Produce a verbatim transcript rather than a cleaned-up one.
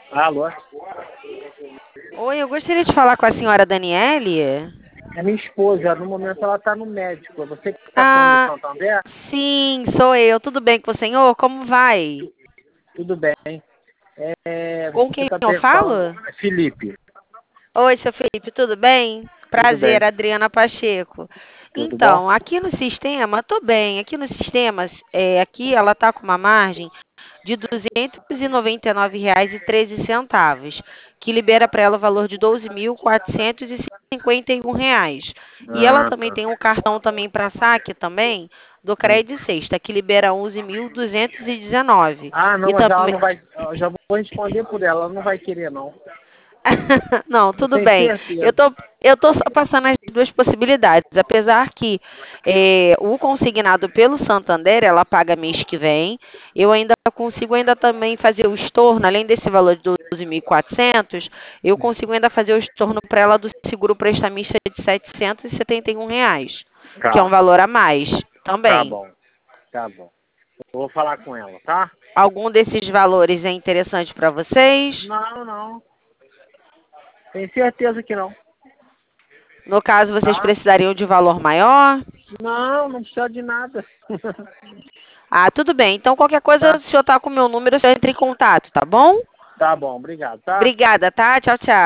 Alô? Oi, eu gostaria de falar com a senhora Daniele. É minha esposa, no momento ela está no médico. É você que está falando do Ah, Santander? sim, sou eu. Tudo bem com o senhor? Como vai? Tudo bem. É, Com você quem está eu falando? falo? Felipe. Oi, seu Felipe, tudo bem? Tudo bem. Prazer, Adriana Pacheco. Tudo bom? Então, aqui no sistema, tô bem. Aqui no sistema, é, aqui ela tá com uma margem de duzentos e noventa e nove reais e treze centavos, que libera para ela o valor de doze mil quatrocentos e cinquenta e um reais. E ela Ah, também tá. tem um cartão também para saque também do Hum. Crédito Sexta, que libera onze mil duzentos e dezenove. Ah, não, E mas ela também não vai. Eu já vou responder por ela, ela não vai querer, não. Não, Eu tudo tenho bem. Eu certeza. tô, eu tô só passando as duas possibilidades. Apesar que é, o consignado pelo Santander, ela paga mês que vem. Eu ainda consigo ainda também fazer o estorno, além desse valor de doze mil e quatrocentos, eu consigo ainda fazer o estorno para ela do seguro prestamista de setecentos e setenta e um reais, que é um Tá, valor a mais tá também. bom, tá bom. Eu vou falar com ela, tá? Algum desses valores é interessante para vocês? Não, não. Tenho certeza que não. No caso, vocês Tá? precisariam de valor maior? Não, não precisa de nada. Ah, tudo bem. Então, qualquer coisa, Tá? o senhor tá com o meu número, o senhor entra em contato, tá bom? Tá bom, obrigado, tá? Obrigada, tá? Tchau, tchau.